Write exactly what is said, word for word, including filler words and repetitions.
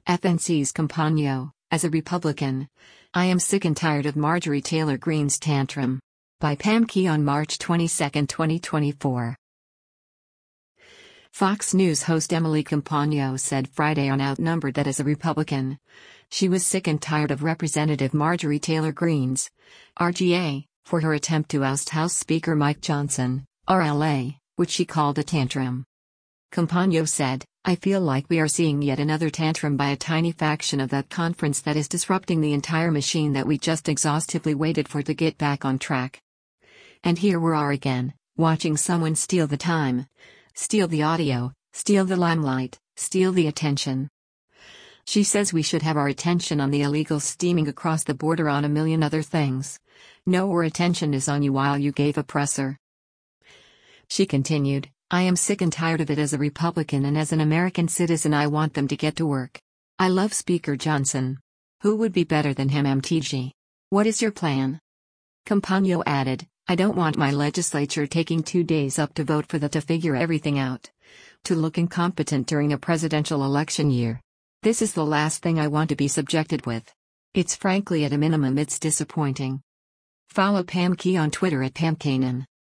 F N C's Campagno, as a Republican. I am sick and tired of Marjorie Taylor Greene's tantrum. By Pam Key on March twenty-second, twenty twenty-four. Fox News host Emily Campagno said Friday on Outnumbered that as a Republican, she was sick and tired of Representative Marjorie Taylor Greene's R G A for her attempt to oust House Speaker Mike Johnson, R L A, which she called a tantrum. Campagno said, "I feel like we are seeing yet another tantrum by a tiny faction of that conference that is disrupting the entire machine that we just exhaustively waited for to get back on track. And here we are again, watching someone steal the time, steal the audio, steal the limelight, steal the attention." She says we should have our attention on the illegals steaming across the border on a million other things. No, our attention is on you while you gave a presser. She continued, "I am sick and tired of it as a Republican, and as an American citizen I want them to get to work. I love Speaker Johnson. Who would be better than him, M T G? What is your plan?" Campagno added, "I don't want my legislature taking two days up to vote for that to figure everything out. To look incompetent during a presidential election year. This is the last thing I want to be subjected with. It's frankly at a minimum it's disappointing." Follow Pam Key on Twitter at Pam Kanan.